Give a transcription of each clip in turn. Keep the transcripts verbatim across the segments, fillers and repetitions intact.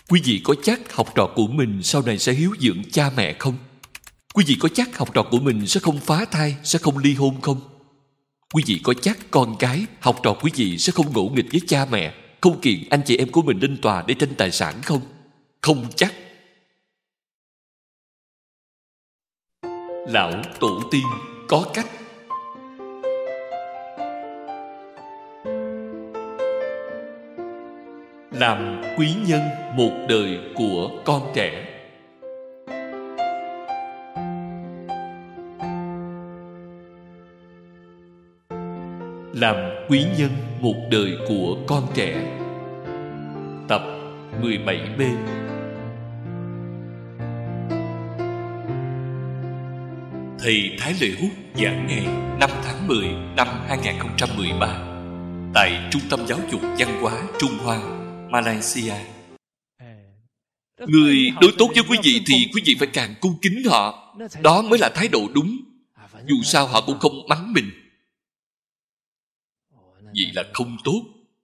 Quý vị có chắc học trò của mình sau này sẽ hiếu dưỡng cha mẹ không? Quý vị có chắc học trò của mình sẽ không phá thai, sẽ không ly hôn không? Quý vị có chắc con cái, học trò quý vị sẽ không ngỗ nghịch với cha mẹ, không kiện anh chị em của mình lên tòa để tranh tài sản không? Không chắc. Lão tổ tiên có cách. Làm quý nhân một đời của con trẻ. Làm quý nhân một đời của con trẻ. Tập mười bảy B. Thầy Thái Lợi Hút giảng ngày năm tháng mười năm hai nghìn không trăm mười ba tại Trung tâm Giáo dục Văn hóa Trung Hoa, Malaysia. Người đối tốt với quý vị thì quý vị phải càng cung kính họ. Đó mới là thái độ đúng. Dù sao họ cũng không mắng mình. Vậy là không tốt.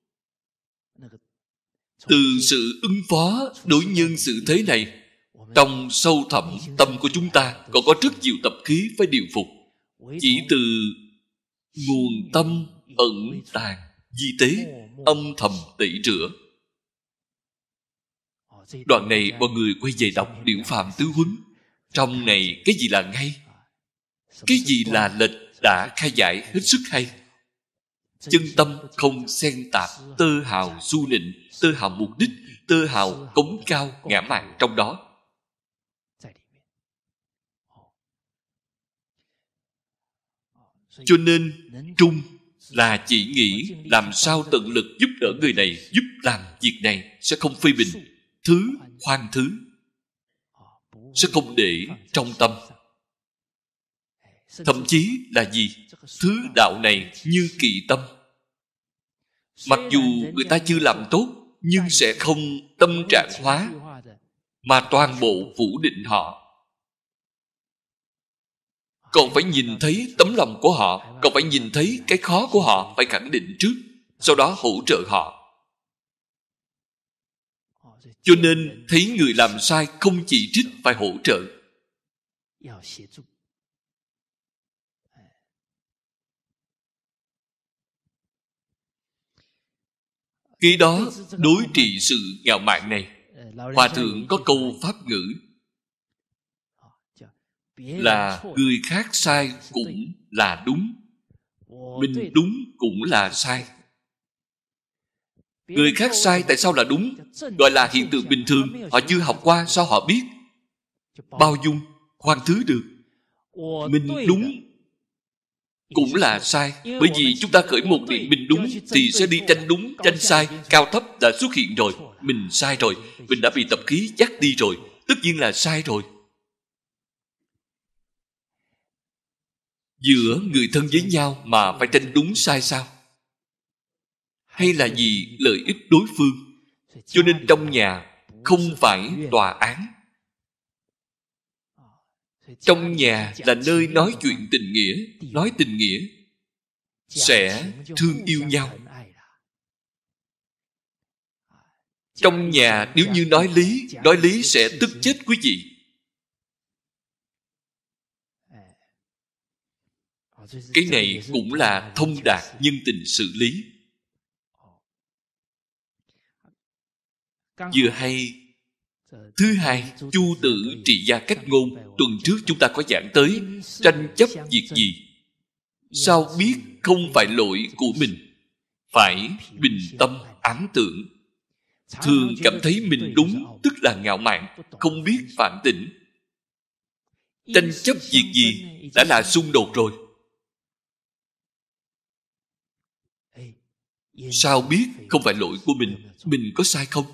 Từ sự ứng phó đối nhân sự thế này, trong sâu thẳm tâm của chúng ta còn có rất nhiều tập khí phải điều phục. Chỉ từ nguồn tâm ẩn tàng di tế, âm thầm tẩy rửa. Đoạn này mọi người quay về đọc Điển Phạm Tứ Huấn. Trong này cái gì là ngay, cái gì là lệch đã khai giải hết sức hay. Chân tâm không xen tạp tơ hào du nịnh, tơ hào mục đích, tơ hào cống cao ngã mạn trong đó. Cho nên trung là chỉ nghĩ làm sao tận lực giúp đỡ người này, giúp làm việc này, sẽ không phê bình. Thứ khoan thứ, sẽ không để trong tâm. Thậm chí là gì? Thứ đạo này như kỵ tâm. Mặc dù người ta chưa làm tốt, nhưng sẽ không tâm trạng hóa, mà toàn bộ phủ định họ. Còn phải nhìn thấy tấm lòng của họ, còn phải nhìn thấy cái khó của họ, phải khẳng định trước, sau đó hỗ trợ họ. Cho nên thấy người làm sai không chỉ trích, phải hỗ trợ. Khi đó đối trị sự ngạo mạn này, Hòa thượng có câu pháp ngữ là người khác sai cũng là đúng, mình đúng cũng là sai. Người khác sai tại sao là đúng? Gọi là hiện tượng bình thường. Họ chưa học qua sao họ biết? Bao dung, khoan thứ được. Mình đúng cũng là sai. Bởi vì chúng ta khởi một niệm mình đúng thì sẽ đi tranh đúng, tranh sai. Cao thấp đã xuất hiện rồi. Mình sai rồi. Mình đã bị tập khí dắt đi rồi. Tất nhiên là sai rồi. Giữa người thân với nhau mà phải tranh đúng sai sao? Hay là vì lợi ích đối phương? Cho nên trong nhà không phải tòa án. Trong nhà là nơi nói chuyện tình nghĩa. Nói tình nghĩa sẽ thương yêu nhau. Trong nhà nếu như nói lý, nói lý sẽ tức chết quý vị. Cái này cũng là thông đạt nhân tình xử lý. Vừa hay thứ hai, Chu Tử Trị Gia Cách Ngôn, tuần trước chúng ta có giảng tới. Tranh chấp việc gì, sao biết không phải lỗi của mình? Phải bình tâm ám tưởng. Thường cảm thấy mình đúng, tức là ngạo mạn, không biết phản tỉnh. Tranh chấp việc gì đã là xung đột rồi. Sao biết không phải lỗi của mình? Mình có sai không?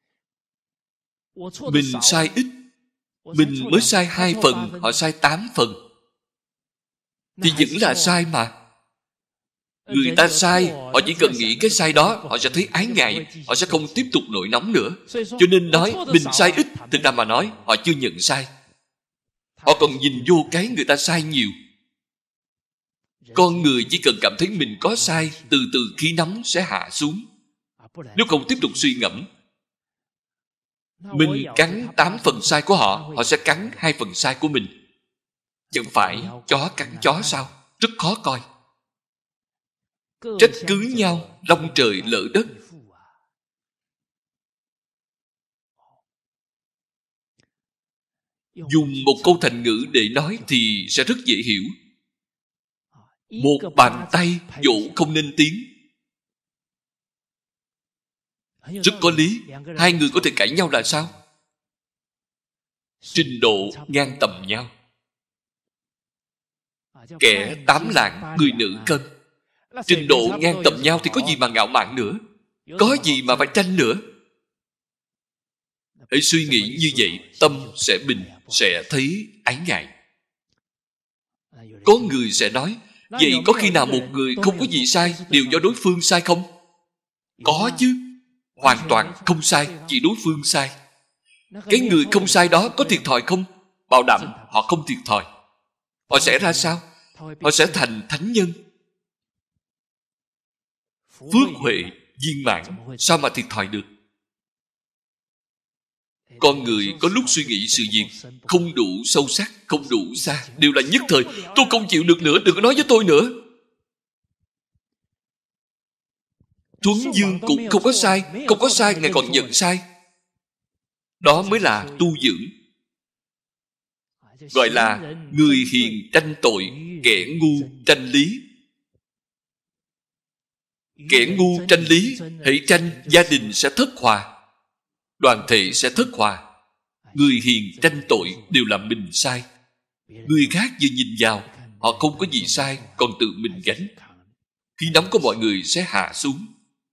Mình sai ít, mình mới sai hai phần, họ sai tám phần, thì vẫn là sai mà. Người ta sai, họ chỉ cần nghĩ cái sai đó, họ sẽ thấy ái ngại, họ sẽ không tiếp tục nổi nóng nữa. Cho nên nói mình sai ít, thực ra mà nói họ chưa nhận sai. Họ còn nhìn vô cái người ta sai nhiều. Con người chỉ cần cảm thấy mình có sai, từ từ khí nóng sẽ hạ xuống. Nếu không tiếp tục suy ngẫm, Mình cắn tám phần sai của họ, họ sẽ cắn hai phần sai của mình. Chẳng phải chó cắn chó sao? Rất khó coi. Trách cứ nhau, long trời lỡ đất. Dùng một câu thành ngữ để nói thì sẽ rất dễ hiểu. Một bàn tay dỗ không nên tiếng. Rất có lý. Hai người có thể cãi nhau là sao? Trình độ ngang tầm nhau. Kẻ tám lạng, người nữ cân. Trình độ ngang tầm nhau thì có gì mà ngạo mạn nữa, có gì mà phải tranh nữa. Hãy suy nghĩ như vậy, tâm sẽ bình, sẽ thấy ái ngại. Có người sẽ nói, vậy có khi nào một người không có gì sai đều do đối phương sai không? Có chứ. Hoàn toàn không sai, chỉ đối phương sai. Cái người không sai đó có thiệt thòi không? Bảo đảm họ không thiệt thòi. Họ sẽ ra sao? Họ sẽ thành thánh nhân. Phước huệ viên mãn, sao mà thiệt thòi được? Con người có lúc suy nghĩ sự việc không đủ sâu sắc, không đủ xa, đều là nhất thời. Tôi không chịu được nữa, đừng có nói với tôi nữa. Thuấn Dương cũng không có sai. Không có sai, ngài còn nhận sai. Đó mới là tu dưỡng. Gọi là người hiền tranh tội, kẻ ngu tranh lý. Kẻ ngu tranh lý, hãy tranh, gia đình sẽ thất hòa, đoàn thể sẽ thất hòa. Người hiền tranh tội đều là mình sai. Người khác vừa nhìn vào, họ không có gì sai, còn tự mình gánh. Khi nắm của mọi người sẽ hạ xuống.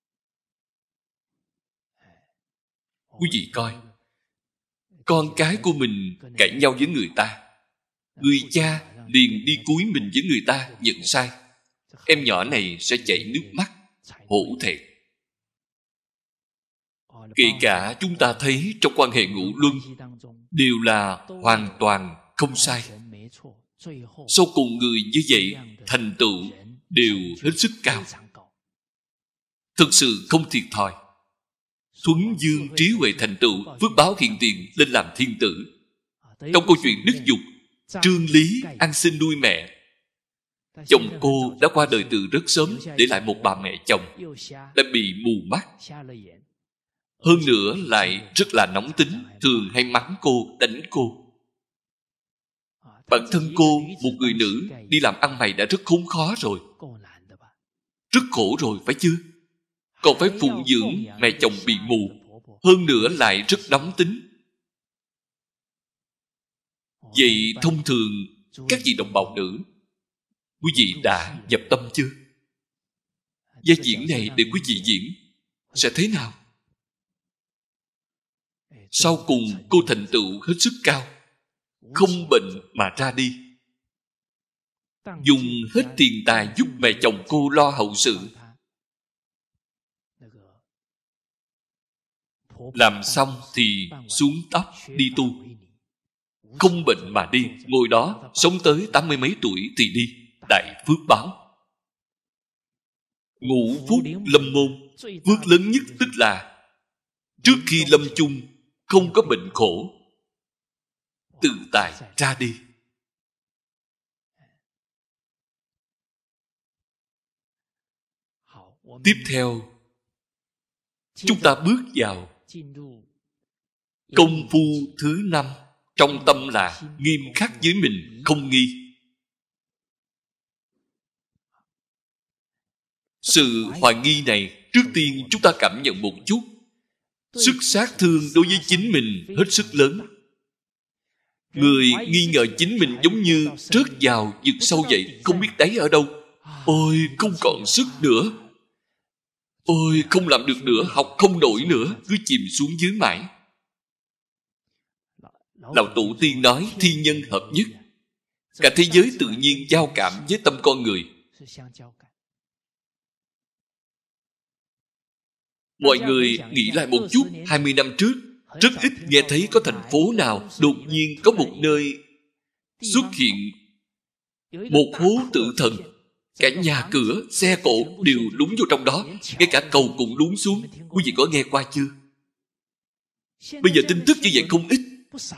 Quý vị coi, con cái của mình cãi nhau với người ta, người cha liền đi cúi mình với người ta nhận sai. Em nhỏ này sẽ chảy nước mắt, hổ thẹn. Kể cả chúng ta thấy trong quan hệ ngũ luân đều là hoàn toàn không sai. Sau cùng người như vậy thành tựu đều hết sức cao, thực sự không thiệt thòi. Thuấn Dương trí huệ thành tựu, phước báo hiện tiền lên làm thiên tử. Trong câu chuyện Đức Dục, Trương Lý ăn xin nuôi mẹ. Chồng cô đã qua đời từ rất sớm, để lại một bà mẹ chồng đã bị mù mắt. Hơn nữa lại rất là nóng tính, thường hay mắng cô, đánh cô. Bản thân cô, một người nữ, đi làm ăn mày đã rất khốn khó rồi, rất khổ rồi, phải chưa? Còn phải phụng dưỡng mẹ chồng bị mù, hơn nữa lại rất nóng tính. Vậy thông thường các vị đồng bào nữ, quý vị đã nhập tâm chưa? Vai diễn này để quý vị diễn sẽ thế nào? Sau cùng cô thành tựu hết sức cao, không bệnh mà ra đi, dùng hết tiền tài giúp mẹ chồng cô lo hậu sự. Làm xong thì xuống tóc đi tu, không bệnh mà đi, ngồi đó sống tới tám mươi mấy tuổi thì đi. Đại phước báo. Ngũ phúc lâm môn, phước lớn nhất tức là trước khi lâm chung không có bệnh khổ, tự tại ra đi. Tiếp theo, chúng ta bước vào công phu thứ năm. Trong tâm là nghiêm khắc với mình, không nghi. Sự hoài nghi này, trước tiên chúng ta cảm nhận một chút. Sức sát thương đối với chính mình hết sức lớn. Người nghi ngờ chính mình giống như rớt vào vực sâu vậy, không biết đáy ở đâu. Ôi, không còn sức nữa. Ôi, không làm được nữa, học không nổi nữa, cứ chìm xuống dưới mãi. Lão Tổ Tiên nói thiên nhân hợp nhất. Cả thế giới tự nhiên giao cảm với tâm con người. Mọi người nghĩ lại một chút, hai mươi năm trước, rất ít nghe thấy có thành phố nào đột nhiên có một nơi xuất hiện một hố tử thần. Cả nhà cửa, xe cộ đều lún vô trong đó, ngay cả cầu cũng lún xuống. Quý vị có nghe qua chưa? Bây giờ tin tức như vậy không ít.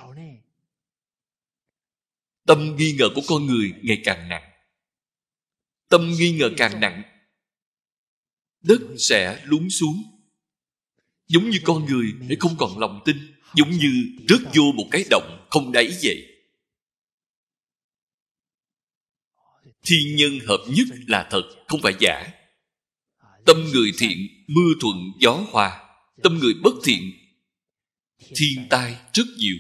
Tâm nghi ngờ của con người ngày càng nặng. Tâm nghi ngờ càng nặng, đất sẽ lún xuống. Giống như con người để không còn lòng tin, giống như rớt vô một cái động không đáy vậy. Thiên nhân hợp nhất là thật, không phải giả. Tâm người thiện, mưa thuận gió hòa. Tâm người bất thiện, thiên tai rất nhiều.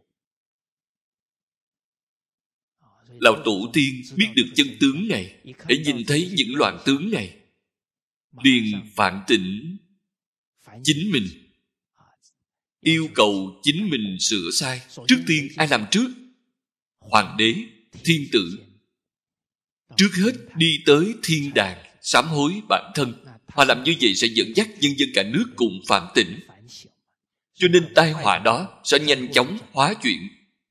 Lão Tổ tiên biết được chân tướng này, để nhìn thấy những loạn tướng này, liền phản tỉnh chính mình, yêu cầu chính mình sửa sai. Trước tiên ai làm trước? Hoàng đế, thiên tử. Trước hết đi tới thiên đàng sám hối bản thân. Họ làm như vậy sẽ dẫn dắt nhân dân cả nước cùng phản tỉnh, cho nên tai họa đó sẽ nhanh chóng hóa chuyển.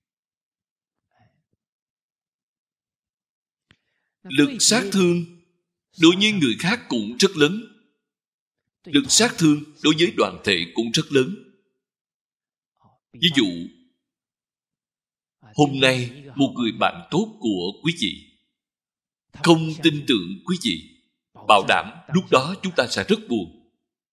Lực sát thương đối với người khác cũng rất lớn. Lực sát thương đối với đoàn thể cũng rất lớn. Ví dụ, hôm nay một người bạn tốt của quý vị không tin tưởng quý vị, bảo đảm lúc đó chúng ta sẽ rất buồn.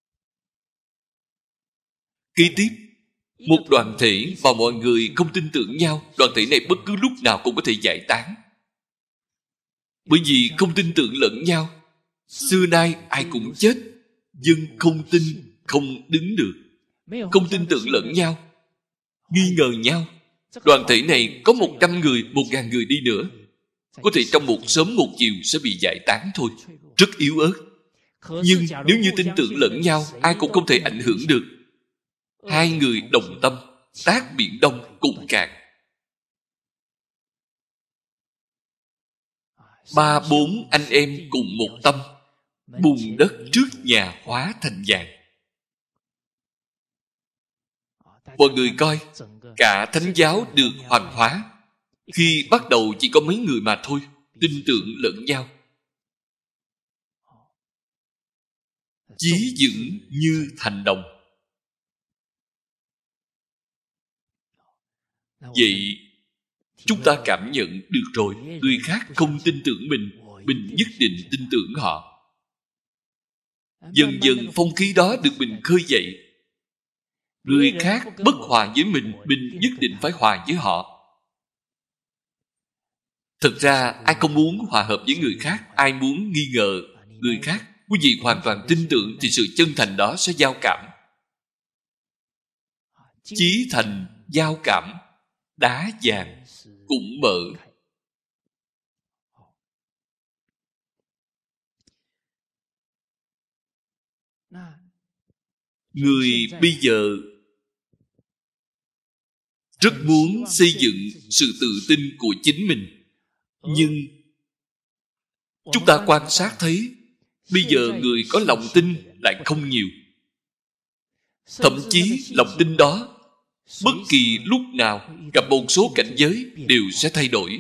Kế tiếp, một đoàn thể và mọi người không tin tưởng nhau, đoàn thể này bất cứ lúc nào cũng có thể giải tán. Bởi vì không tin tưởng lẫn nhau, xưa nay ai cũng chết. Dân không tin, không đứng được. Không tin tưởng lẫn nhau, nghi ngờ nhau. Đoàn thể này có một trăm người, một ngàn người đi nữa, có thể trong một sớm một chiều sẽ bị giải tán thôi. Rất yếu ớt. Nhưng nếu như tin tưởng lẫn nhau, ai cũng không thể ảnh hưởng được. Hai người đồng tâm, tác biển đông cùng cạn. Ba bốn anh em cùng một tâm, bùn đất trước nhà hóa thành vàng. Mọi người coi, cả thánh giáo được hoàn hóa khi bắt đầu chỉ có mấy người mà thôi, tin tưởng lẫn nhau, chí vững như thành đồng. Vậy chúng ta cảm nhận được rồi, người khác không tin tưởng mình, mình nhất định tin tưởng họ. Dần dần phong khí đó được mình khơi dậy. Người khác bất hòa với mình, mình nhất định phải hòa với họ. Thực ra ai không muốn hòa hợp với người khác, ai muốn nghi ngờ người khác. Quý vị hoàn toàn tin tưởng thì sự chân thành đó sẽ giao cảm. Chí thành giao cảm, đá vàng cũng mở. Người bây giờ rất muốn xây dựng sự tự tin của chính mình. Nhưng chúng ta quan sát thấy, bây giờ người có lòng tin lại không nhiều. Thậm chí lòng tin đó bất kỳ lúc nào gặp một số cảnh giới đều sẽ thay đổi.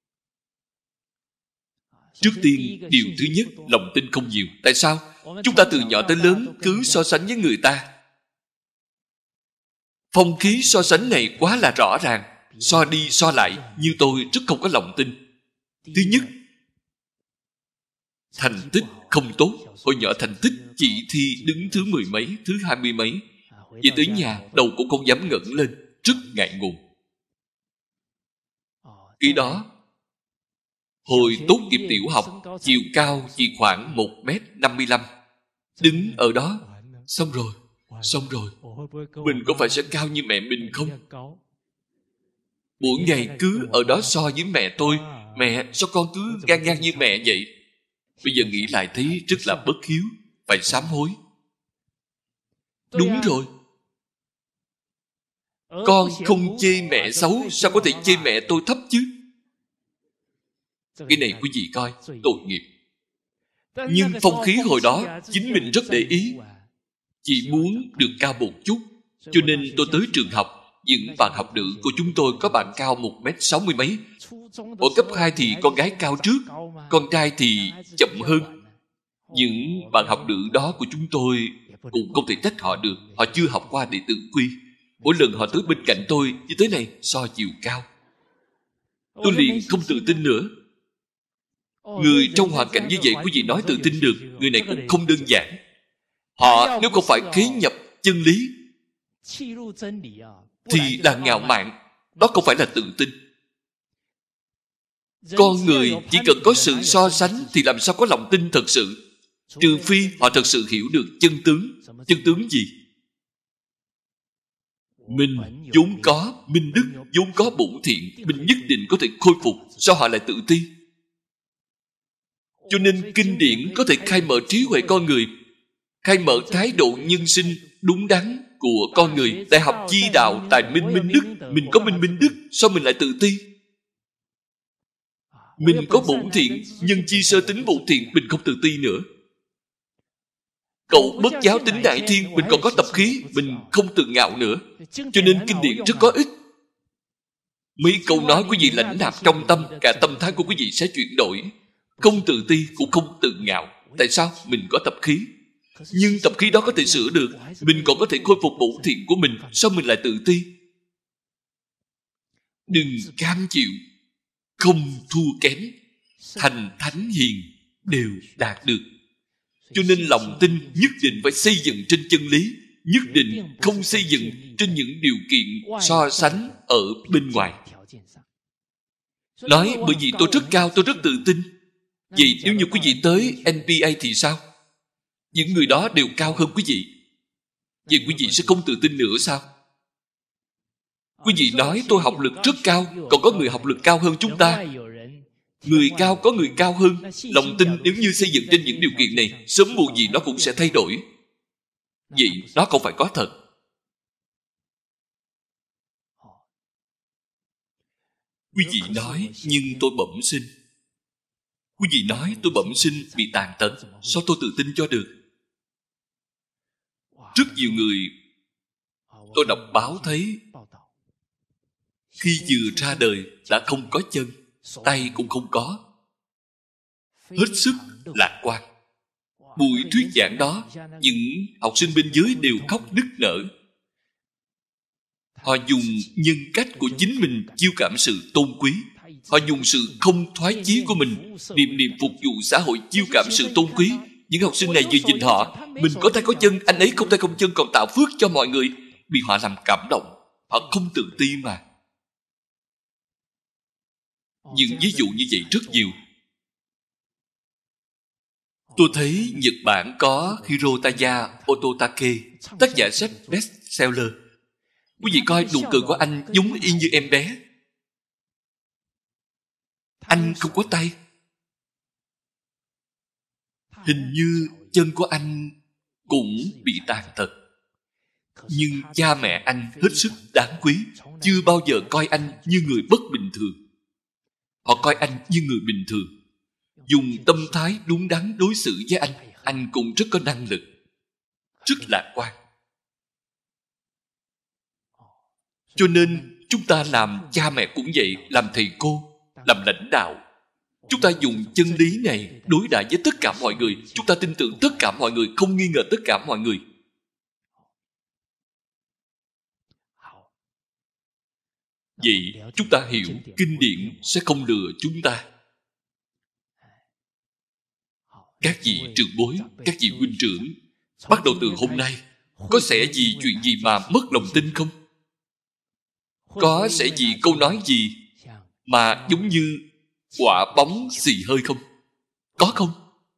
Trước tiên, điều thứ nhất, lòng tin không nhiều. Tại sao? Chúng ta từ nhỏ tới lớn cứ so sánh với người ta. Phong khí so sánh này quá là rõ ràng. So đi so lại, như tôi rất không có lòng tin. Thứ nhất, thành tích không tốt. Hồi nhỏ thành tích chỉ thi đứng thứ mười mấy, thứ hai mươi mấy. Về tới nhà, đầu cũng không dám ngẩng lên, rất ngại ngùng. Khi đó, hồi tốt nghiệp tiểu học, chiều cao chỉ khoảng một mét năm mươi lăm. Đứng ở đó, xong rồi, xong rồi, mình có phải sẽ cao như mẹ mình không? Mỗi ngày cứ ở đó so với mẹ tôi. Mẹ, sao con cứ ngang ngang như mẹ vậy? Bây giờ nghĩ lại thấy rất là bất hiếu, phải sám hối. Đúng rồi. Con không chê mẹ xấu, sao có thể chê mẹ tôi thấp chứ? Cái này quý vị coi, tội nghiệp. Nhưng phong khí hồi đó, chính mình rất để ý. Chỉ muốn được cao một chút, cho nên tôi tới trường học. Những bạn học nữ của chúng tôi có bạn cao một mét sáu mươi mấy. Ở cấp hai thì con gái cao trước, con trai thì chậm hơn. Những bạn học nữ đó của chúng tôi cũng không thể trách họ được. Họ chưa học qua đệ tử quy. Mỗi lần họ tới bên cạnh tôi như thế này, so chiều cao, tôi liền không tự tin nữa. Người trong hoàn cảnh như vậy, quý vị nói tự tin được, người này cũng không đơn giản. Họ nếu không phải khế nhập chân lý thì là ngạo mạn, đó không phải là tự tin. Con người chỉ cần có sự so sánh thì làm sao có lòng tin thật sự, trừ phi họ thật sự hiểu được chân tướng. Chân tướng gì? Mình vốn có minh đức, vốn có bổn thiện, mình nhất định có thể khôi phục. Sao họ lại tự ti? Cho nên kinh điển có thể khai mở trí huệ con người, khai mở thái độ nhân sinh đúng đắn của con người. Đại học chi đạo, tài minh minh đức, mình có minh minh đức, sao mình lại tự ti? Mình có bổn thiện, nhân chi sơ tính bổn thiện, mình không tự ti nữa. Cậu bất giáo tính đại thiên, mình còn có tập khí, mình không tự ngạo nữa. Cho nên kinh điển rất có ích. Mấy câu nói quý vị lãnh nạp trong tâm, cả tâm thái của quý vị sẽ chuyển đổi. Không tự ti cũng không tự ngạo. Tại sao? Mình có tập khí. Nhưng tập khí đó có thể sửa được, mình còn có thể khôi phục bổn thiện của mình. Sao mình lại tự ti? Đừng cam chịu, không thua kém. Thành thánh hiền đều đạt được. Cho nên lòng tin nhất định phải xây dựng trên chân lý, nhất định không xây dựng trên những điều kiện so sánh ở bên ngoài. Nói bởi vì tôi rất cao, tôi rất tự tin. Vậy nếu như quý vị tới en pê a thì sao? Những người đó đều cao hơn quý vị. Vậy quý vị sẽ không tự tin nữa sao? Quý vị nói tôi học lực rất cao, còn có người học lực cao hơn chúng ta. Người cao có người cao hơn. Lòng tin nếu như xây dựng trên những điều kiện này, sớm muộn gì nó cũng sẽ thay đổi. Vậy nó không phải có thật. Quý vị nói nhưng tôi bẩm sinh. Quý vị nói tôi bẩm sinh bị tàn tật, sao tôi tự tin cho được? Rất nhiều người tôi đọc báo thấy khi vừa ra đời đã không có chân, tay cũng không có, hết sức lạc quan. Buổi thuyết giảng đó, những học sinh bên dưới đều khóc nức nở. Họ dùng nhân cách của chính mình chiêu cảm sự tôn quý. Họ dùng sự không thoái chí của mình niệm niệm phục vụ xã hội chiêu cảm sự tôn quý. Những học sinh này vừa nhìn họ, mình có tay có chân, anh ấy không tay không chân, còn tạo phước cho mọi người, bị họ làm cảm động. Họ không tự ti mà. Những ví dụ như vậy rất nhiều. Tôi thấy Nhật Bản có Hirotaya Ototake, tác giả sách bestseller. Quý vị coi nụ cười của anh giống y như em bé. Anh không có tay. Hình như chân của anh cũng bị tàn tật. Nhưng cha mẹ anh hết sức đáng quý, chưa bao giờ coi anh như người bất bình thường. Họ coi anh như người bình thường, dùng tâm thái đúng đắn đối xử với anh. Anh cũng rất có năng lực, rất lạc quan. Cho nên chúng ta làm cha mẹ cũng vậy, làm thầy cô, làm lãnh đạo, chúng ta dùng chân lý này đối đãi với tất cả mọi người. Chúng ta tin tưởng tất cả mọi người, không nghi ngờ tất cả mọi người. Vậy chúng ta hiểu kinh điển sẽ không lừa chúng ta. Các vị trưởng bối, các vị huynh trưởng, bắt đầu từ hôm nay, có sẽ gì chuyện gì mà mất lòng tin không? Có sẽ gì câu nói gì mà giống như quả bóng xì hơi không? Có không?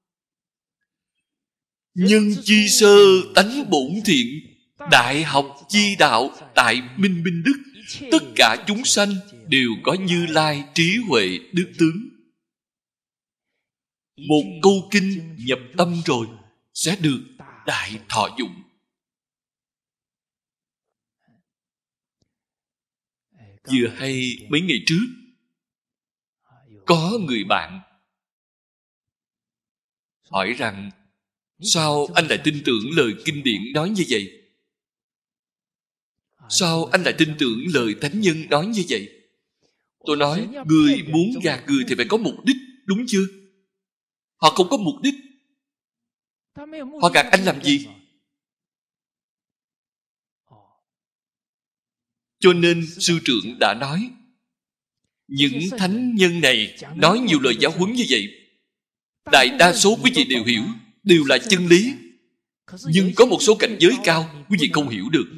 Nhân chi sơ tánh bổn thiện, đại học chi đạo, tại minh minh đức. Tất cả chúng sanh đều có Như Lai trí huệ đức tướng. Một câu kinh nhập tâm rồi sẽ được đại thọ dụng. Vừa hay mấy ngày trước, có người bạn hỏi rằng sao anh lại tin tưởng lời kinh điển nói như vậy? Sao anh lại tin tưởng lời thánh nhân nói như vậy? Tôi nói, người muốn gạt người thì phải có mục đích, đúng chưa? Họ không có mục đích. Họ gạt anh làm gì? Cho nên sư trưởng đã nói, những thánh nhân này nói nhiều lời giáo huấn như vậy, đại đa số quý vị đều hiểu, đều là chân lý. Nhưng có một số cảnh giới cao quý vị không hiểu được.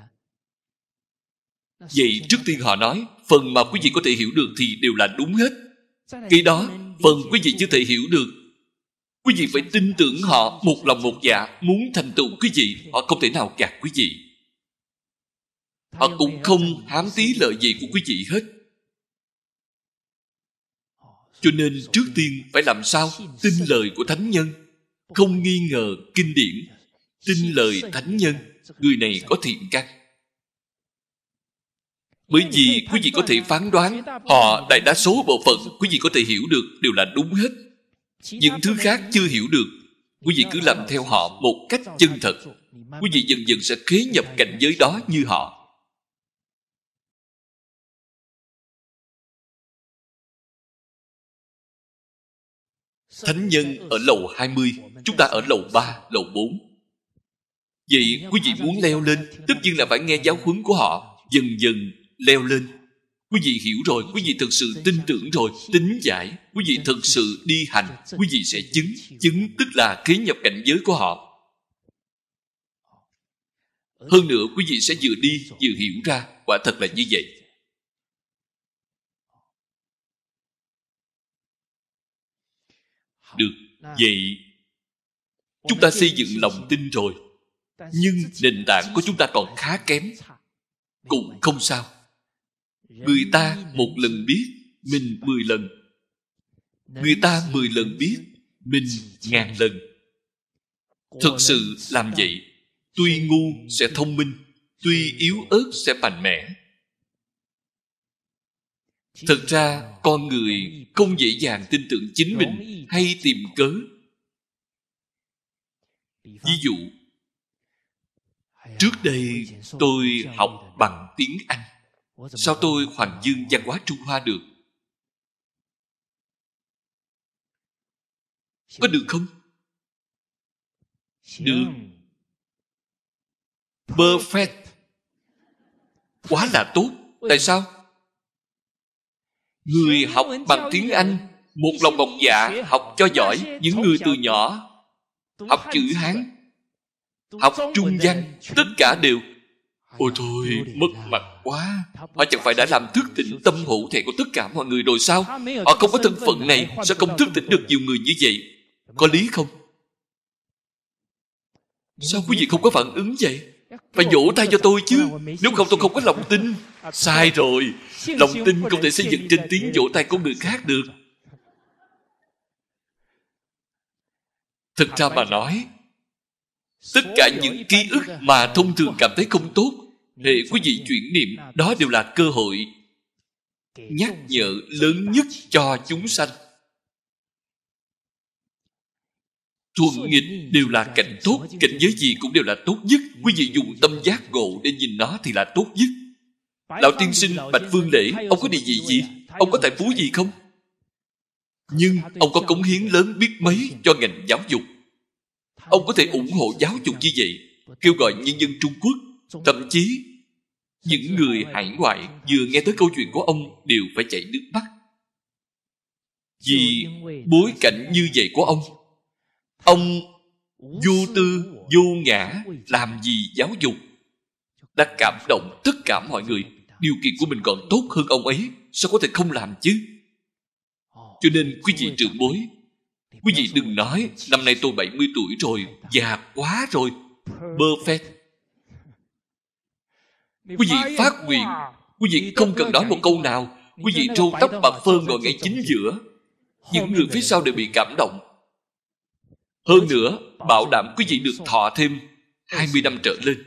Vậy trước tiên họ nói, phần mà quý vị có thể hiểu được thì đều là đúng hết. Khi đó, phần quý vị chưa thể hiểu được, quý vị phải tin tưởng họ một lòng một dạ, muốn thành tựu quý vị. Họ không thể nào gạt quý vị. Họ cũng không hám tí lợi gì của quý vị hết. Cho nên trước tiên phải làm sao tin lời của thánh nhân, không nghi ngờ kinh điển. Tin lời thánh nhân, người này có thiện căn. Bởi vì quý vị có thể phán đoán, họ đại đa số bộ phận quý vị có thể hiểu được đều là đúng hết. Những thứ khác chưa hiểu được, quý vị cứ làm theo họ một cách chân thật. Quý vị dần dần sẽ khế nhập cảnh giới đó như họ. Thánh nhân ở lầu hai mươi, chúng ta ở lầu ba, lầu bốn. Vậy quý vị muốn leo lên, tất nhiên là phải nghe giáo huấn của họ, dần dần leo lên. Quý vị hiểu rồi, quý vị thực sự tin tưởng rồi, tín giải, quý vị thực sự đi hành, quý vị sẽ chứng. Chứng tức là khế nhập cảnh giới của họ. Hơn nữa quý vị sẽ vừa đi vừa hiểu ra, quả thật là như vậy. Được, vậy chúng ta xây dựng lòng tin rồi, nhưng nền tảng của chúng ta còn khá kém. Cũng không sao. Người ta một lần biết, mình mười lần. Người ta mười lần biết, mình ngàn lần. Thực sự làm vậy, tuy ngu sẽ thông minh, tuy yếu ớt sẽ mạnh mẽ. Thực ra, con người không dễ dàng tin tưởng chính mình hay tìm cớ. Ví dụ, trước đây tôi học bằng tiếng Anh. Sao tôi hoằng dương văn hóa Trung Hoa được? Có được không? Được. Perfect. Quá là tốt. Tại sao? Người học bằng tiếng Anh, một lòng một dạ học cho giỏi. Những người từ nhỏ học chữ Hán, học Trung văn, tất cả đều ôi thôi, mất mặt quá. Họ chẳng phải đã làm thức tỉnh tâm hữu thẹn của tất cả mọi người rồi sao? Họ không có thân phận này, sao không thức tỉnh được nhiều người như vậy? Có lý không? Sao quý vị không có phản ứng vậy? Phải vỗ tay cho tôi chứ. Nếu không tôi không có lòng tin. Sai rồi. Lòng tin không thể xây dựng trên tiếng vỗ tay của người khác được. Thực ra mà nói, tất cả những ký ức mà thông thường cảm thấy không tốt, hệ quý vị chuyển niệm, đó đều là cơ hội nhắc nhở lớn nhất cho chúng sanh. Thuận nghịch đều là cảnh tốt, cảnh giới gì cũng đều là tốt nhất. Quý vị dùng tâm giác ngộ để nhìn nó thì là tốt nhất. Lão tiên sinh Bạch Phương Lễ, ông có địa vị gì? Ông có tài phú gì không? Nhưng ông có cống hiến lớn biết mấy cho ngành giáo dục. Ông có thể ủng hộ giáo dục như vậy, kêu gọi nhân dân Trung Quốc, thậm chí những người hải ngoại vừa nghe tới câu chuyện của ông đều phải chảy nước mắt. Vì bối cảnh như vậy của ông, ông vô tư, vô ngã, làm gì giáo dục, đã cảm động tất cả mọi người. Điều kiện của mình còn tốt hơn ông ấy, sao có thể không làm chứ? Cho nên quý vị trưởng bối, quý vị đừng nói năm nay tôi bảy mươi tuổi rồi, già quá rồi. Perfect. Quý vị phát nguyện, quý vị không cần nói một câu nào, quý vị râu tóc bạc phơ ngồi ngay chính giữa, những người phía sau đều bị cảm động. Hơn nữa, bảo đảm quý vị được thọ thêm hai mươi năm trở lên.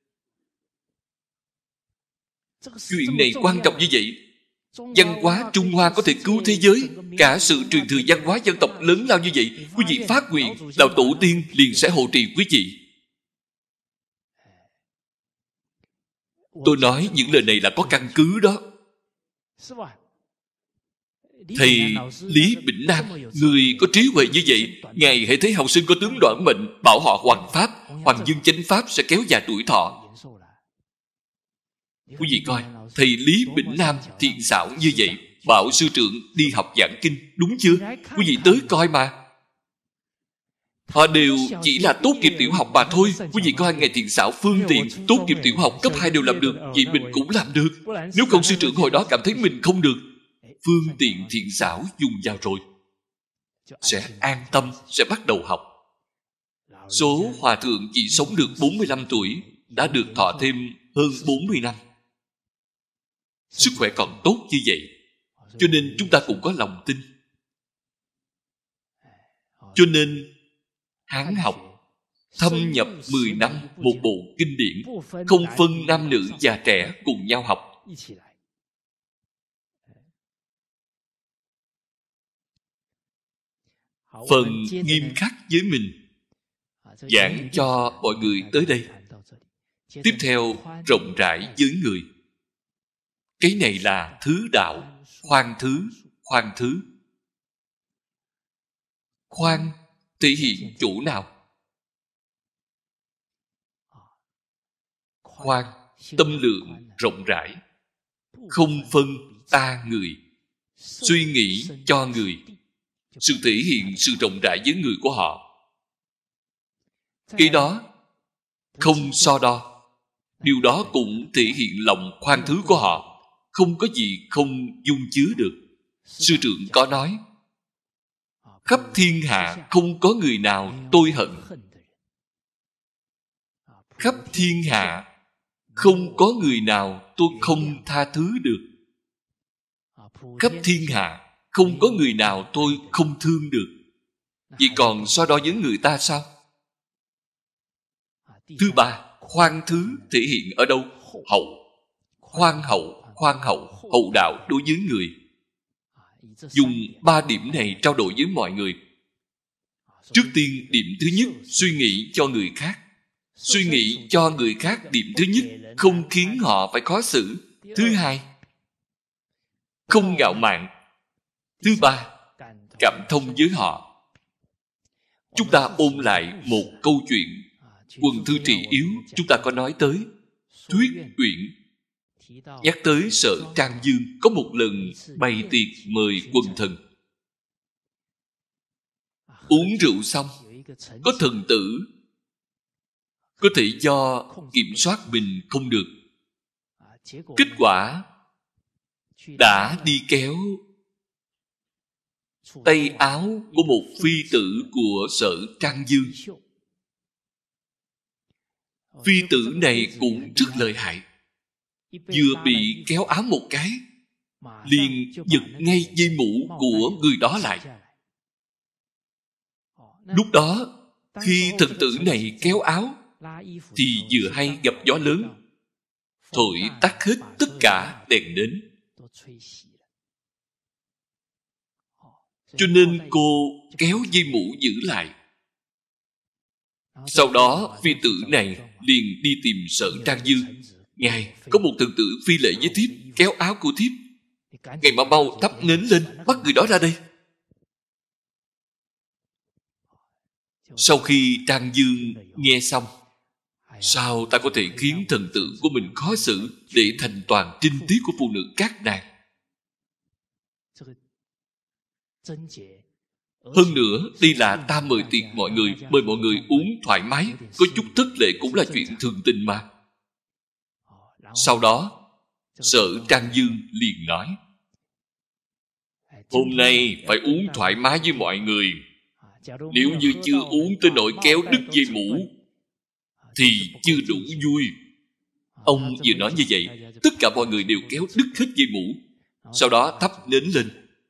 Chuyện này quan trọng như vậy. Văn hóa Trung Hoa có thể cứu thế giới. Cả sự truyền thừa văn hóa dân tộc lớn lao như vậy, quý vị phát nguyện, đạo tổ tiên liền sẽ hộ trì quý vị. Tôi nói những lời này là có căn cứ đó. Thầy Lý Bỉnh Nam, người có trí huệ như vậy, Ngài hãy thấy học sinh có tướng đoản mệnh, bảo họ hoằng pháp, hoàng dương chánh pháp sẽ kéo dài tuổi thọ. Quý vị coi, thầy Lý Bỉnh Nam thiện xảo như vậy, bảo sư trưởng đi học giảng kinh, đúng chưa? Quý vị tới coi mà. Họ đều chỉ là tốt nghiệp tiểu học mà thôi. Quý vị coi ngày thiện xảo phương tiện, tốt nghiệp tiểu học cấp hai đều làm được, vậy mình cũng làm được. Nếu không sư trưởng hồi đó cảm thấy mình không được, phương tiện thiện xảo dùng vào rồi, sẽ an tâm, sẽ bắt đầu học. Số hòa thượng chỉ sống được bốn mươi lăm tuổi, đã được thọ thêm hơn bốn mươi năm. Sức khỏe còn tốt như vậy, cho nên chúng ta cũng có lòng tin. Cho nên Hán học thâm nhập mười năm một bộ kinh điển, không phân nam nữ già trẻ cùng nhau học. Phần nghiêm khắc với mình, giảng cho mọi người tới đây. Tiếp theo rộng rãi với người. Cái này là thứ đạo, khoan thứ, khoan thứ. Khoan thể hiện chỗ nào? Khoan, tâm lượng rộng rãi, không phân ta người, suy nghĩ cho người, sự thể hiện sự rộng rãi với người của họ. Cái đó không so đo. Điều đó cũng thể hiện lòng khoan thứ của họ, không có gì không dung chứa được. Sư trưởng có nói, khắp thiên hạ không có người nào tôi hận. Khắp thiên hạ không có người nào tôi không tha thứ được. Khắp thiên hạ không có người nào tôi không thương được. Vậy còn so đo với người ta sao? Thứ ba, khoan thứ thể hiện ở đâu? Hậu. Khoan hậu, khoan hậu, hậu đạo đối với người. Dùng ba điểm này trao đổi với mọi người. Trước tiên, điểm thứ nhất, suy nghĩ cho người khác. Suy nghĩ cho người khác, điểm thứ nhất, không khiến họ phải khó xử. Thứ hai, không ngạo mạn. Thứ ba, cảm thông với họ. Chúng ta ôn lại một câu chuyện. Quần thư trì yếu chúng ta có nói tới Thuyết Uyển, nhắc tới Sở Trang Dương có một lần bày tiệc mời quần thần. Uống rượu xong, có thần tử có thể do kiểm soát mình không được, kết quả đã đi kéo tay áo của một phi tử của Sở Trang Dương. Phi tử này cũng rất lợi hại, vừa bị kéo áo một cái, liền giật ngay dây mũ của người đó lại. Lúc đó, khi thần tử này kéo áo, thì vừa hay gặp gió lớn, thổi tắt hết tất cả đèn nến. Cho nên cô kéo dây mũ giữ lại. Sau đó phi tử này liền đi tìm Sở Trang Dương. Ngài, có một thần tử phi lệ với thiếp, kéo áo của thiếp. Ngài mau mau thắp nến lên, bắt người đó ra đây. Sau khi Trang Dương nghe xong, sao ta có thể khiến thần tử của mình khó xử để thành toàn trinh tiết của phụ nữ các nàng? Hơn nữa, đây là ta mời tiệc mọi người, mời mọi người uống thoải mái, có chút thất lễ cũng là chuyện thường tình mà. Sau đó, Sở Trang Dương liền nói, hôm nay phải uống thoải mái với mọi người. Nếu như chưa uống tới nỗi kéo đứt dây mũ, thì chưa đủ vui. Ông vừa nói như vậy, tất cả mọi người đều kéo đứt hết dây mũ, sau đó thắp nến lên.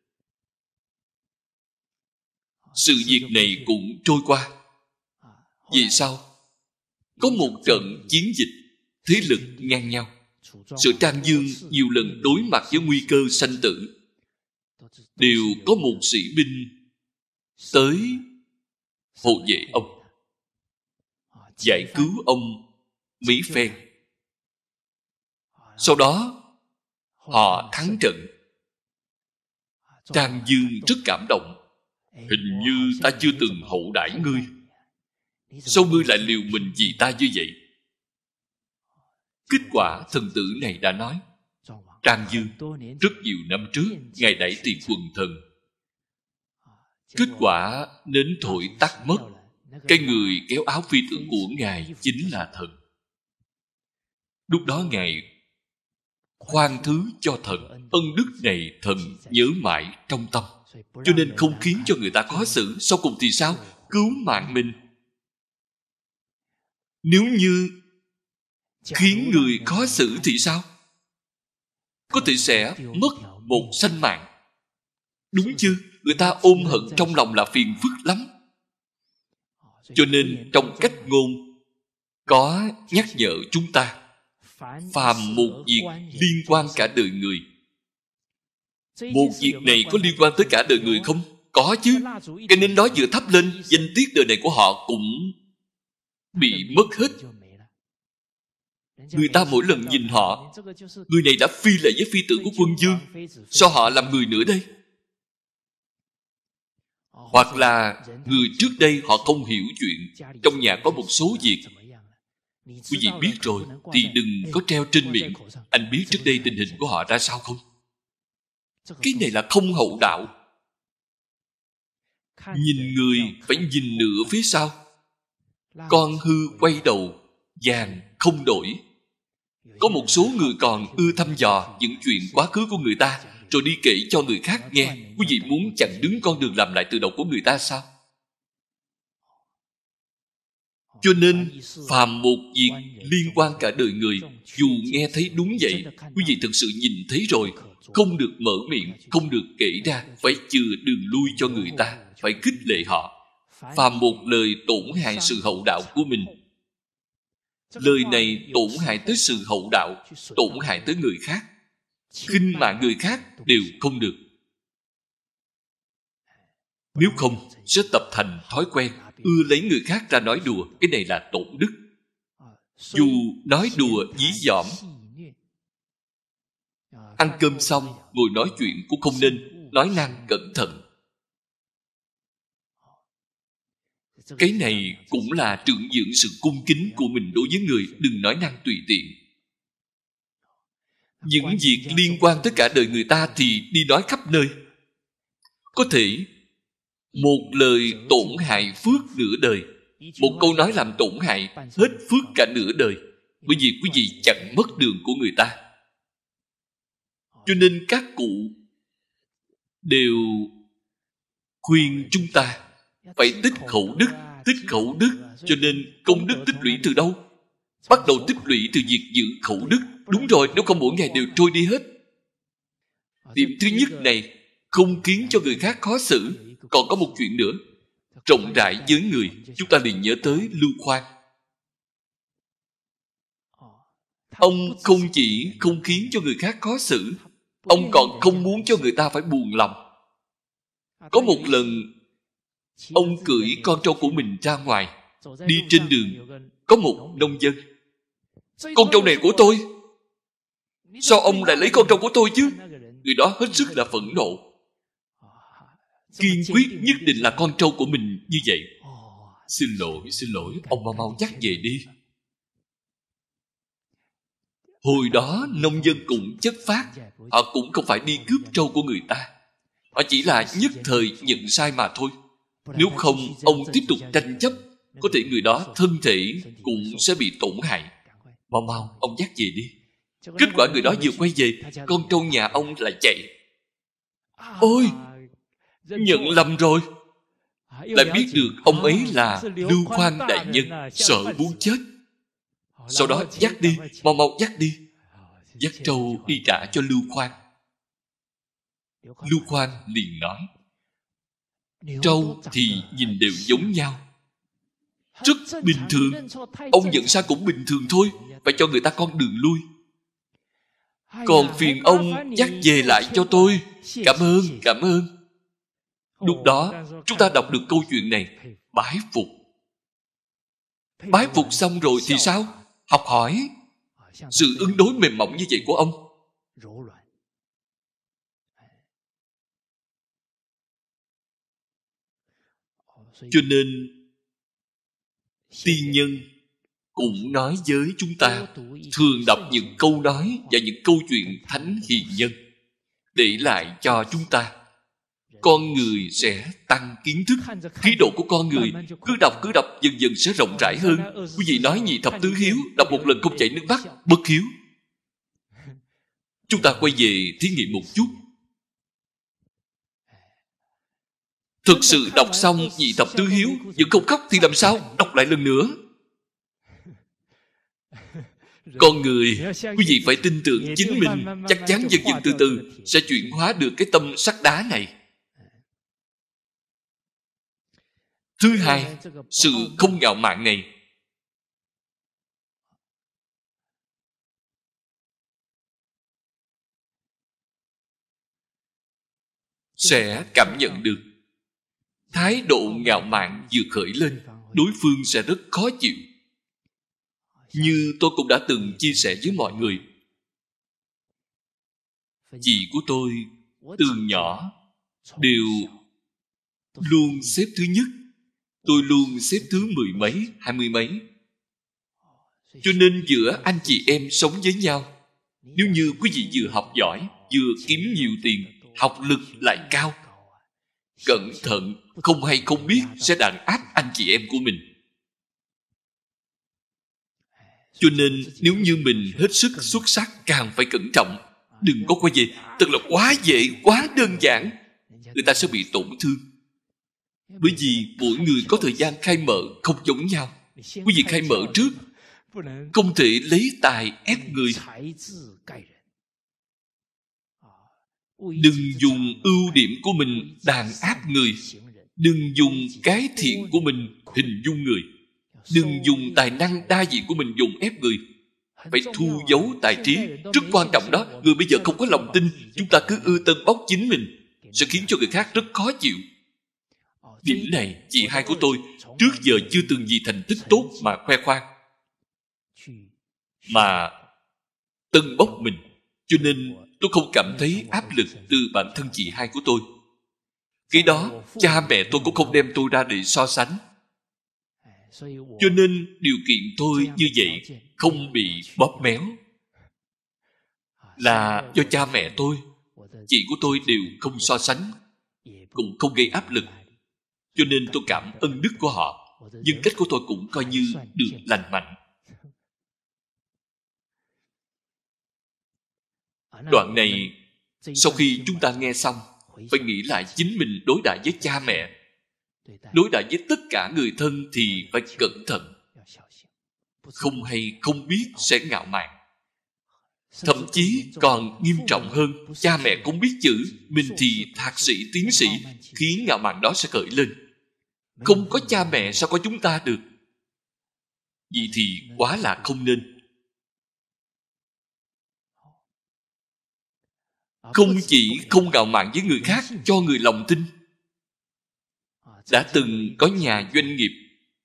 Sự việc này cũng trôi qua. Vì sao? Có một trận chiến dịch, thế lực ngang nhau. Sở Trang Dương nhiều lần đối mặt với nguy cơ sanh tử, đều có một sĩ binh tới hộ vệ ông, giải cứu ông mấy phen. Sau đó họ thắng trận. Trang Dương rất cảm động. Hình như ta chưa từng hậu đãi ngươi, sao ngươi lại liều mình vì ta như vậy? Kết quả thần tử này đã nói. Trang Dương rất nhiều năm trước, Ngài đẩy tiền quần thần. Kết quả nến thổi tắt mất. Cái người kéo áo phi tượng của Ngài chính là thần. Lúc đó Ngài khoan thứ cho thần. Ân đức này thần nhớ mãi trong tâm, cho nên không khiến cho người ta khó xử. Sau cùng thì sao? Cứu mạng mình. Nếu như khiến người khó xử thì sao? Có thể sẽ mất một sanh mạng. Đúng chứ? Người ta ôm hận trong lòng là phiền phức lắm. Cho nên trong cách ngôn có nhắc nhở chúng ta, phàm một việc liên quan cả đời người. Một việc này có liên quan tới cả đời người không? Có chứ. Cái nến đó vừa thắp lên, danh tiết đời này của họ cũng bị mất hết. Người ta mỗi lần nhìn họ, người này đã phi lệ với phi tử của quân vương, sao họ làm người nữa đây? Hoặc là người trước đây họ không hiểu chuyện, trong nhà có một số việc quý vị biết rồi thì đừng có treo trên miệng. Anh biết trước đây tình hình của họ ra sao không? Cái này là không hậu đạo. Nhìn người phải nhìn nửa phía sau. Con hư quay đầu, vàng không đổi. Có một số người còn ưa thăm dò những chuyện quá khứ của người ta, rồi đi kể cho người khác nghe. Quý vị muốn chặn đứng con đường làm lại từ đầu của người ta sao? Cho nên phàm một việc liên quan cả đời người, dù nghe thấy đúng vậy, quý vị thật sự nhìn thấy rồi, không được mở miệng, không được kể ra, phải chừa đường lui cho người ta, phải khích lệ họ. Phàm một lời tổn hại sự hậu đạo của mình, lời này tổn hại tới sự hậu đạo, tổn hại tới người khác, khinh mạng người khác đều không được. Nếu không, sẽ tập thành thói quen, ưa lấy người khác ra nói đùa. Cái này là tổn đức. Dù nói đùa dí dỏm, ăn cơm xong, ngồi nói chuyện cũng không nên, nói năng cẩn thận. Cái này cũng là trưởng dưỡng sự cung kính của mình đối với người, đừng nói năng tùy tiện. Những việc liên quan tới cả đời người ta thì đi nói khắp nơi. Có thể một lời tổn hại phước nửa đời, một câu nói làm tổn hại hết phước cả nửa đời, bởi vì quý vị chặn mất đường của người ta. Cho nên các cụ đều khuyên chúng ta phải tích khẩu đức. Tích khẩu đức, cho nên công đức tích lũy từ đâu? Bắt đầu tích lũy từ việc giữ khẩu đức. Đúng rồi, nếu không mỗi ngày đều trôi đi hết. Điểm thứ nhất này không khiến cho người khác khó xử. Còn có một chuyện nữa, rộng rãi với người, chúng ta liền nhớ tới Lưu Khoan. Ông không chỉ không khiến cho người khác khó xử, ông còn không muốn cho người ta phải buồn lòng. Có một lần, ông cưỡi con trâu của mình ra ngoài, đi trên đường, có một nông dân. Con trâu này của tôi. Sao ông lại lấy con trâu của tôi chứ? Người đó hết sức là phẫn nộ, kiên quyết nhất định là con trâu của mình như vậy. Xin lỗi, xin lỗi, ông mau mau dắt về đi. Hồi đó nông dân cũng chất phác, họ cũng không phải đi cướp trâu của người ta, họ chỉ là nhất thời nhận sai mà thôi. Nếu không, ông tiếp tục tranh chấp, có thể người đó thân thể cũng sẽ bị tổn hại. Mau mau, ông dắt về đi. Kết quả người đó vừa quay về, con trâu nhà ông lại chạy. Ôi, nhận lầm rồi. Lại biết được ông ấy là Lưu Khoan đại nhân, sợ muốn chết. Sau đó dắt đi, mau mau dắt đi. Dắt trâu đi trả cho Lưu Khoan. Lưu Khoan liền nói, trâu thì nhìn đều giống nhau, rất bình thường. Ông nhận sai cũng bình thường thôi, phải cho người ta con đường lui. Còn phiền ông dắt về lại cho tôi. Cảm ơn, cảm ơn. Lúc đó chúng ta đọc được câu chuyện này, bái phục. Bái phục xong rồi thì sao? Học hỏi sự ứng đối mềm mỏng như vậy của ông. Cho nên tiên nhân cũng nói với chúng ta thường đọc những câu nói và những câu chuyện thánh hiền nhân để lại cho chúng ta. Con người sẽ tăng kiến thức. Khí độ của con người cứ đọc cứ đọc dần dần sẽ rộng rãi hơn. Quý vị nói nhị thập tứ hiếu, đọc một lần không chảy nước mắt, bất hiếu. Chúng ta quay về thí nghiệm một chút. Thực sự đọc xong nhị thập tứ hiếu vẫn không khóc thì làm sao? Đọc lại lần nữa. Con người, quý vị phải tin tưởng chính mình, chắc chắn dần dần từ từ sẽ chuyển hóa được cái tâm sắt đá này. Thứ hai, sự không ngạo mạn này sẽ cảm nhận được thái độ ngạo mạn vừa khởi lên, đối phương sẽ rất khó chịu. Như tôi cũng đã từng chia sẻ với mọi người, chị của tôi từ nhỏ đều luôn xếp thứ nhất, tôi luôn xếp thứ mười mấy, hai mươi mấy. Cho nên giữa anh chị em sống với nhau, nếu như quý vị vừa học giỏi, vừa kiếm nhiều tiền, học lực lại cao, cẩn thận, không hay không biết sẽ đàn áp anh chị em của mình. Cho nên nếu như mình hết sức xuất sắc, càng phải cẩn trọng. Đừng có quay về, thật là quá dễ, quá đơn giản. Người ta sẽ bị tổn thương. Bởi vì mỗi người có thời gian khai mở không giống nhau. Quý vị khai mở trước, không thể lấy tài ép người. Đừng dùng ưu điểm của mình đàn áp người. Đừng dùng cái thiện của mình hình dung người. Đừng dùng tài năng đa diện của mình dùng ép người. Phải thu giấu tài trí. Rất quan trọng đó. Người bây giờ không có lòng tin, chúng ta cứ ưa tân bốc chính mình, sẽ khiến cho người khác rất khó chịu. Điểm này chị hai của tôi trước giờ chưa từng vì thành tích tốt mà khoe khoang, mà tân bốc mình. Cho nên tôi không cảm thấy áp lực từ bản thân chị hai của tôi. Cái đó cha mẹ tôi cũng không đem tôi ra để so sánh. Cho nên điều kiện tôi như vậy không bị bóp méo là do cha mẹ tôi, chị của tôi đều không so sánh, cũng không gây áp lực. Cho nên tôi cảm ơn đức của họ. Nhưng cách của tôi cũng coi như được lành mạnh. Đoạn này, sau khi chúng ta nghe xong, phải nghĩ lại chính mình đối đãi với cha mẹ, đối đãi với tất cả người thân thì phải cẩn thận. Không hay không biết sẽ ngạo mạn. Thậm chí còn nghiêm trọng hơn, cha mẹ cũng biết chữ, mình thì thạc sĩ, tiến sĩ, khiến ngạo mạn đó sẽ khởi lên. Không có cha mẹ sao có chúng ta được? Vậy thì quá là không nên. Không chỉ không ngạo mạn với người khác, cho người lòng tin. Đã từng có nhà doanh nghiệp,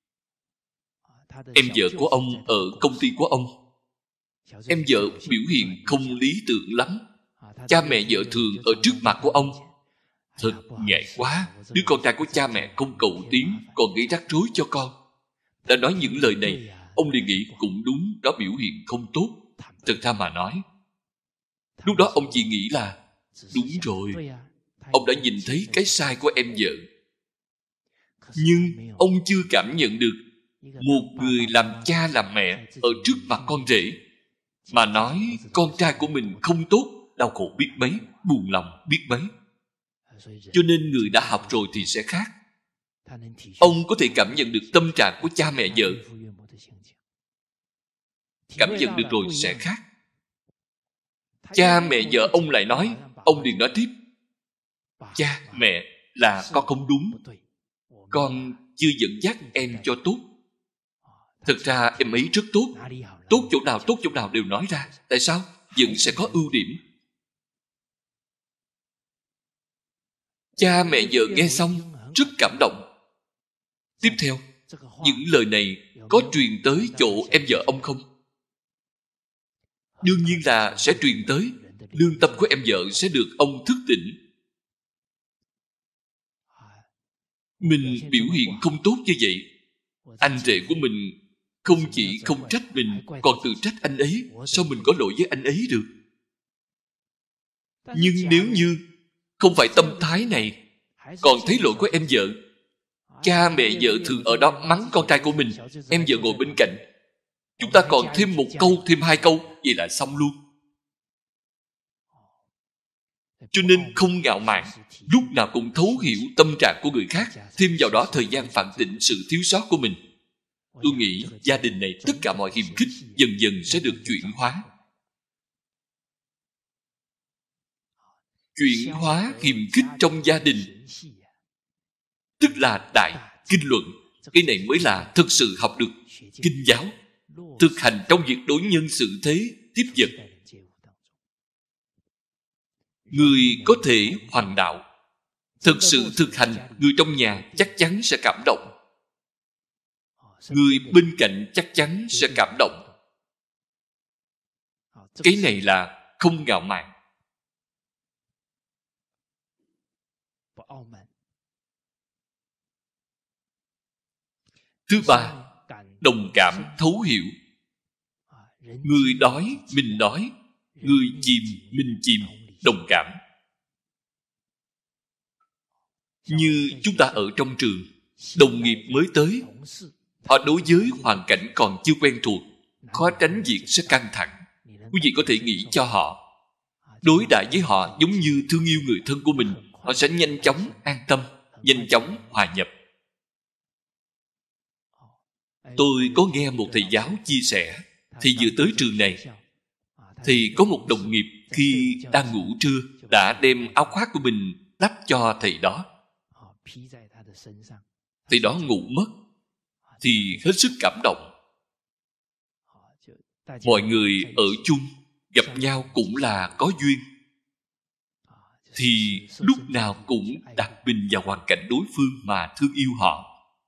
em vợ của ông ở công ty của ông. Em vợ biểu hiện không lý tưởng lắm. Cha mẹ vợ thường ở trước mặt của ông. Thật ngại quá, đứa con trai của cha mẹ không cầu tiến, còn gây rắc rối cho con. Đã nói những lời này, ông liền nghĩ cũng đúng, đó biểu hiện không tốt. Thật ra mà nói, lúc đó ông chỉ nghĩ là đúng rồi, ông đã nhìn thấy cái sai của em vợ. Nhưng ông chưa cảm nhận được một người làm cha làm mẹ ở trước mặt con rể mà nói con trai của mình không tốt, đau khổ biết mấy, buồn lòng biết mấy. Cho nên người đã học rồi thì sẽ khác. Ông có thể cảm nhận được tâm trạng của cha mẹ vợ. Cảm nhận được rồi sẽ khác. Cha mẹ vợ ông lại nói, ông liền nói tiếp, cha mẹ là con không đúng, con chưa dẫn dắt em cho tốt. Thực ra em ấy rất tốt. Tốt chỗ nào tốt chỗ nào đều nói ra. Tại sao? Vẫn sẽ có ưu điểm. Cha mẹ vợ nghe xong rất cảm động. Tiếp theo, những lời này có truyền tới chỗ em vợ ông không? Đương nhiên là sẽ truyền tới. Lương tâm của em vợ sẽ được ông thức tỉnh. Mình biểu hiện không tốt như vậy, anh rể của mình Không chỉ không trách mình, còn tự trách anh ấy. Sao mình có lỗi với anh ấy được? Nhưng nếu như không phải tâm thái này, còn thấy lỗi của em vợ, cha mẹ vợ thường ở đó mắng con trai của mình, em vợ ngồi bên cạnh, chúng ta còn thêm một câu, thêm hai câu, vậy là xong luôn. Cho nên không ngạo mạn, lúc nào cũng thấu hiểu tâm trạng của người khác, thêm vào đó thời gian phản tỉnh sự thiếu sót của mình. Tôi nghĩ gia đình này tất cả mọi hiềm khích dần dần sẽ được chuyển hóa. Chuyển hóa hiềm khích trong gia đình, tức là đại kinh luận. Cái này mới là thực sự học được kinh giáo, thực hành trong việc đối nhân xử thế, tiếp vật. Người có thể hoằng đạo, thực sự thực hành, người trong nhà chắc chắn sẽ cảm động, người bên cạnh chắc chắn sẽ cảm động. Cái này là không ngạo mạn. Thứ ba, đồng cảm thấu hiểu. Người đói, mình đói, người chìm, mình chìm, đồng cảm. Như chúng ta ở trong trường, đồng nghiệp mới tới, họ đối với hoàn cảnh còn chưa quen thuộc, khó tránh việc sẽ căng thẳng. Quý vị có thể nghĩ cho họ, đối đãi với họ giống như thương yêu người thân của mình, họ sẽ nhanh chóng an tâm, nhanh chóng hòa nhập. Tôi có nghe một thầy giáo chia sẻ, thì vừa tới trường này, thì có một đồng nghiệp khi đang ngủ trưa đã đem áo khoác của mình đắp cho thầy đó. Thầy đó ngủ mất, thì hết sức cảm động. Mọi người ở chung, gặp nhau cũng là có duyên, thì lúc nào cũng đặt mình vào hoàn cảnh đối phương mà thương yêu họ.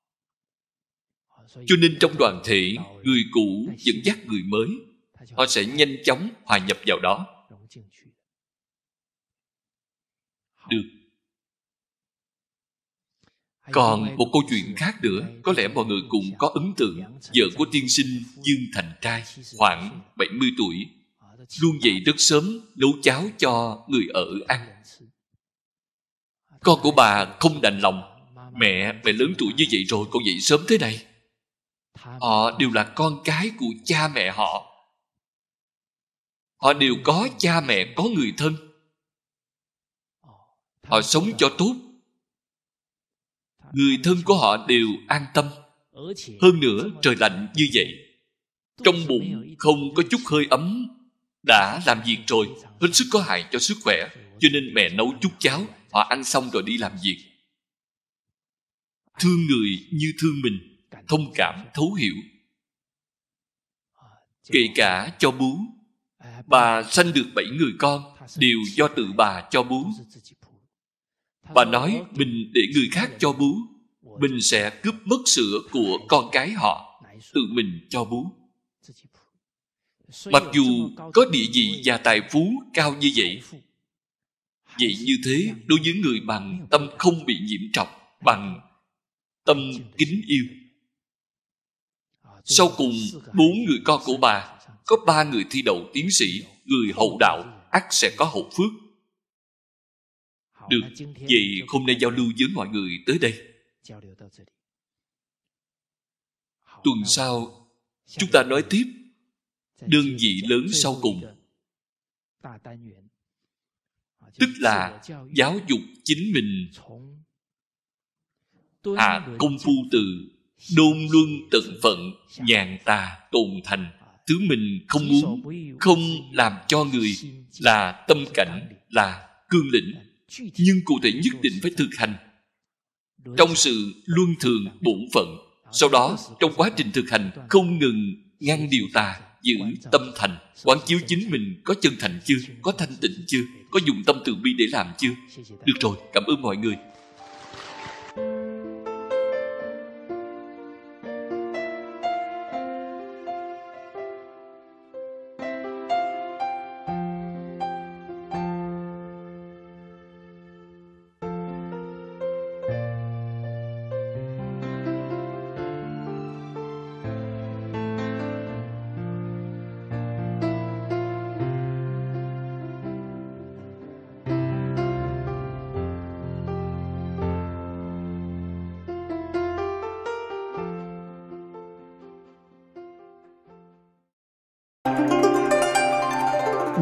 Cho nên trong đoàn thể, người cũ dẫn dắt người mới, họ sẽ nhanh chóng hòa nhập vào đó. Được. Còn một câu chuyện khác nữa, có lẽ mọi người cũng có ấn tượng. Vợ của tiên sinh Dương Thành Trai, khoảng bảy mươi tuổi, luôn dậy rất sớm nấu cháo cho người ở ăn. Con của bà không đành lòng. Mẹ, mẹ lớn tuổi như vậy rồi còn dậy sớm thế này. Họ đều là con cái của cha mẹ họ. Họ đều có cha mẹ, có người thân. Họ sống cho tốt, người thân của họ đều an tâm. Hơn nữa trời lạnh như vậy, trong bụng không có chút hơi ấm, đã làm việc rồi, hết sức có hại cho sức khỏe. Cho nên mẹ nấu chút cháo, họ ăn xong rồi đi làm việc. Thương người như thương mình, thông cảm thấu hiểu. Kể cả cho bú, bà sanh được bảy người con, đều do tự bà cho bú. Bà nói mình để người khác cho bú, mình sẽ cướp mất sữa của con cái họ, tự mình cho bú. Mặc dù có địa vị và tài phú cao như vậy, vậy như thế đối với người bằng tâm không bị nhiễm trọc, bằng tâm kính yêu. Sau cùng, bốn người con của bà, có ba người thi đậu tiến sĩ, người hậu đạo, ắt sẽ có hậu phước. Được, vậy hôm nay giao lưu với mọi người tới đây. Tuần sau, chúng ta nói tiếp đơn vị lớn sau cùng, tức là giáo dục chính mình, hạ công phu từ đôn luân tận phận, nhàn tà tồn thành. Thứ mình không muốn, không làm cho người, là tâm cảnh, là cương lĩnh. Nhưng cụ thể nhất định phải thực hành trong sự luân thường bổn phận. Sau đó trong quá trình thực hành không ngừng ngăn điều tà, giữ tâm thành, quán chiếu chính mình có chân thành chưa, có thanh tịnh chưa, có dùng tâm từ bi để làm chưa. Được rồi, cảm ơn mọi người.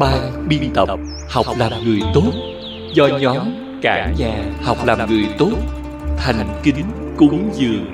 ban biên tập Học làm người tốt do nhóm Cả Nhà Học làm người tốt thành kính cúng dường.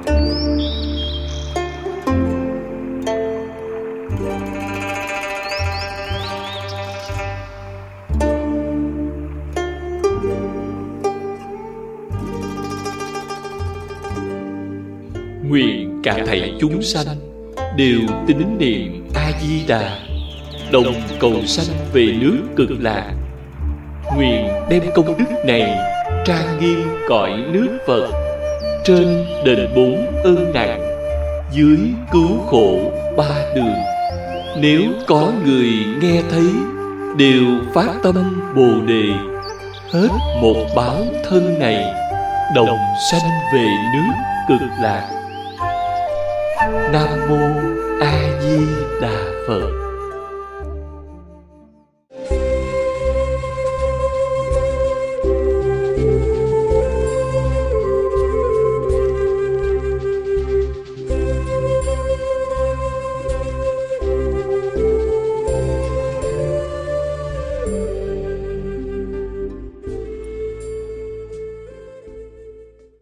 Nguyện cả thảy chúng sanh đều tín niệm A Di Đà, đồng cầu sanh về nước Cực Lạc. Nguyện đem công đức này trang nghiêm cõi nước Phật, trên đền bốn ơn nặng, dưới cứu khổ ba đường. Nếu có người nghe thấy đều phát tâm Bồ Đề, hết một báo thân này đồng sanh về nước Cực Lạc. Nam mô